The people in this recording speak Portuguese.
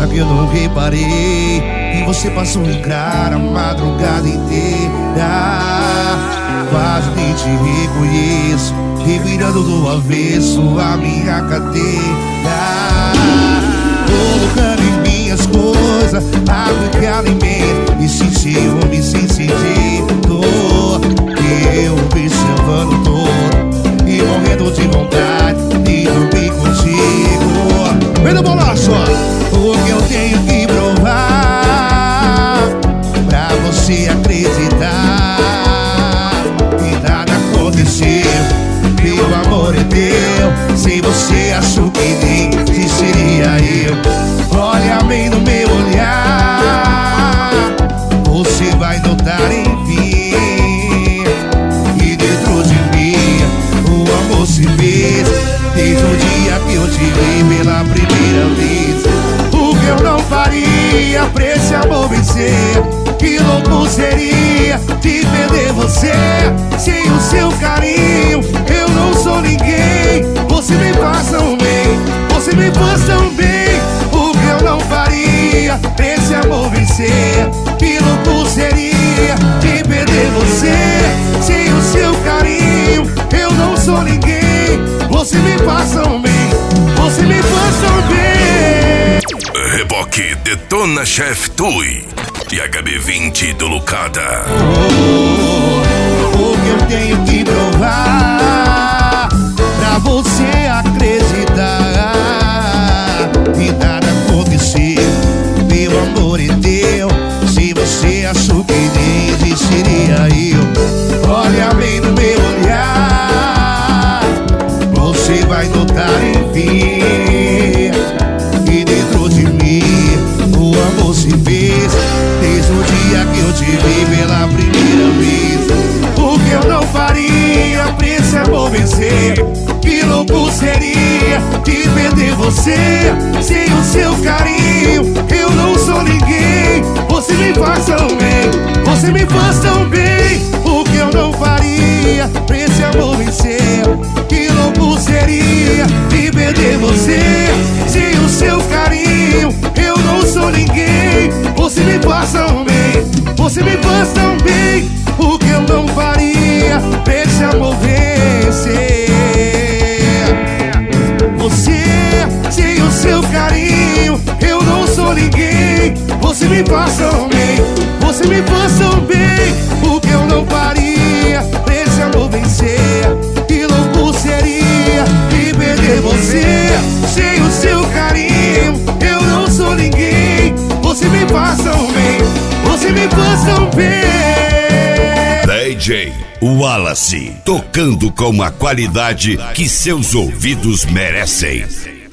coisa que eu não reparei, que você passou em cara a madrugada inteira. Quase nem te reconheço, revirando do avesso a minha cadeira, colocando em minhas coisas água que alimenta esse ciúme sem sentido. E eu observando todo e morrendo de vontade de dormir contigo. Vem no bolaço, porque eu tenho que provar pra você acreditar que nada aconteceu. Meu amor é teu, sem você acho que nem existiria eu. Olha bem no meu olhar, você vai notar enfim que dentro de mim o amor se fez desde o dia que eu te vi pela primeira vez. O que eu não faria pra esse amor vencer? Que louco seria de perder você sem o seu carinho. Eu não sou ninguém, você me faz tão bem, você me faz tão bem. O que eu não faria pra esse amor vencer? Que louco seria de perder você sem o seu carinho. Eu não sou ninguém, você me faz tão bem, você me faz tão bem. Reboque Detona Chef Tui e HB20 do Lucada. O que eu tenho que provar pra você acreditar que nada aconteceu. Meu amor é teu, se você achou que nem existiria eu. Olha bem no meu olhar, você vai notar enfim que dentro de mim o amor se fez desde o dia que eu te vi pela primeira vez. O que eu não faria pra esse amor vencer? Que louco seria de perder você sem o seu carinho. Eu não sou ninguém, você me faz tão bem, você me faz tão bem. O que eu não faria pra esse amor vencer? Que louco seria de perder você sem o seu carinho. Eu não sou ninguém, você me faz tão bem, você me faz tão bem. O que eu não faria pra esse amor vencer? Você sem o seu carinho. Eu não sou ninguém, você me faz tão bem, você me faz tão bem. O que eu não faria pra esse amor vencer? Que louco seria de perder você sem o seu carinho. Eu não sou ninguém, você me faz tão bem, você me faz tão bem. DJ Wallace, tocando com a qualidade que seus ouvidos merecem.